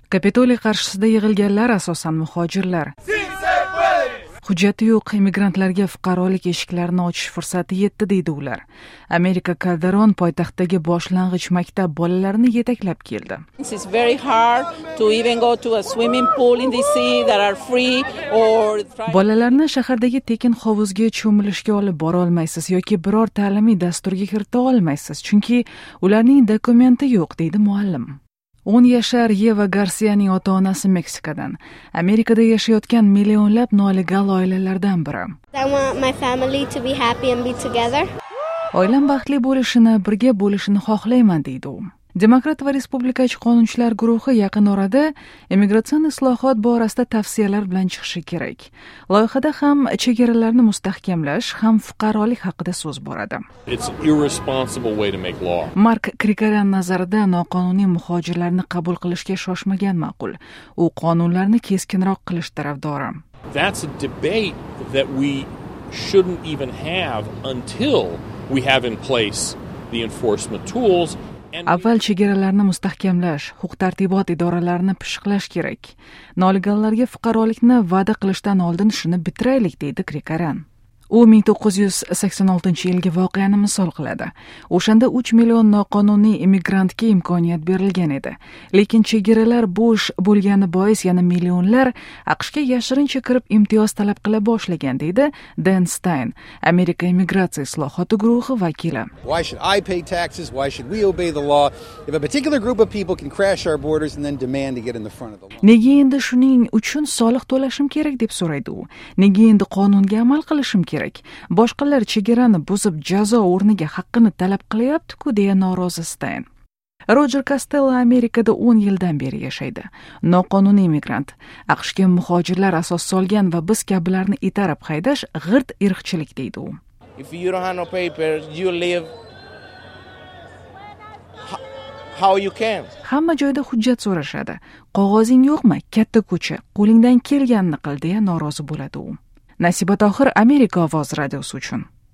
Kapitoliy qarshisida yig'ilganlar asosan muhojirlar. Hujjati yo'q immigrantlarga fuqarolik eshiklarini ochish fursati yetdi deydi ular. Amerika Calderon poytaxtdagi boshlang'ich maktab bolalarini yetaklab keldi. It's very hard to even go to a swimming pool in DC that are free or Bolalarni shahardagi tekin hovuzga cho'milishga olib bora olmaysiz yoki biror ta'limiy dasturga kirita olmaysiz, chunki ularning dokumenti yo'q, deydi muallim. 10 yashar Yeva Garsiyaning ota-onasi Meksikadan. Amerikada yashayotgan millionlab nolegal oilalardan biri. I want my family to be happy and be together. Oilam baxtli bo'lishini, birga bo'lishini xohlayman, deydi u. Demokrat va respublikachi qonunchilar guruhi yaqin orada immigratsiyon islohot borasida tavsiyalar bilan chiqishi kerak. Loyihada ham chegaralarni mustahkamlash, ham fuqarolik haqida so'z boradi. It's irresponsible way to make law. Mark Krikorian nazarida noqonuniy muhojirlarni qabul qilishga shoshmagan ma'qul. U qonunlarni keskinroq qilish tarafdori. That's a debate that we shouldn't even have until we have in place the enforcement tools. Avval chegaralarni mustahkamlash, huquq-tartibot idoralarini pishiqlash kerak. Nolegallarga fuqarolikni va'da qilishdan oldin shuni bitiraylik, deydi Krikorian. U 1986-yilgi voqeani misol qiladi. O'shanda 3 million noqonuniy immigrantga imkoniyat berilgan edi. Lekin chegaralar bo'sh bo'lgani bois yana millionlar AQShga yashirincha kirib imtiyoz talab qila boshlagan, deydi Dan Stein, Amerika immigratsiya islohoti guruhi vakili. Why should I pay taxes? Why should we obey the law? If a particular group of people can crash our borders and then demand to get in the front of the law. Nega endi shuning uchun soliq to'lashim kerak deb so'raydi u. Nega endi qonunga amal qilishim kerak? Boshqalar chegarani buzib jazo o'rniga haqqini talab qilyapti-ku, deya norozi Stein. Roger Costello Amerikada 10 yildan beri yashaydi. Noqonuniy immigrant. AQShga muhojirlar asos solgan va biz kabilarni itarib haydash g'irt irqchilik, deydi u. If you don't have no papers, you live how you can. Hamma joyda hujjat so'rashadi. Qog'ozing yo'qmi? Katta ko'cha, qo'lingdan kelganini qil, deya norozi bo'ladi u. Nasiba Tohir, Amerika ovozi radiosi uchun.